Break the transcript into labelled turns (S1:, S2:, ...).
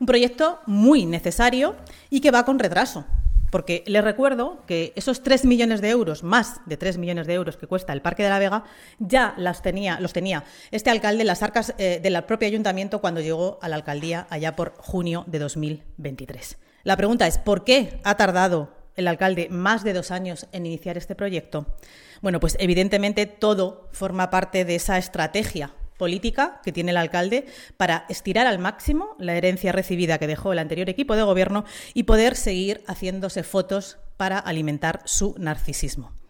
S1: Un proyecto muy necesario y que va con retraso. Porque les recuerdo que esos 3 millones de euros, más de 3 millones de euros que cuesta el Parque de la Vega, ya los tenía este alcalde en las arcas del propio ayuntamiento cuando llegó a la alcaldía allá por junio de 2023. La pregunta es, ¿por qué ha tardado el alcalde más de 2 años en iniciar este proyecto? Bueno, pues evidentemente todo forma parte de esa estrategia política que tiene el alcalde para estirar al máximo la herencia recibida que dejó el anterior equipo de gobierno y poder seguir haciéndose fotos para alimentar su narcisismo.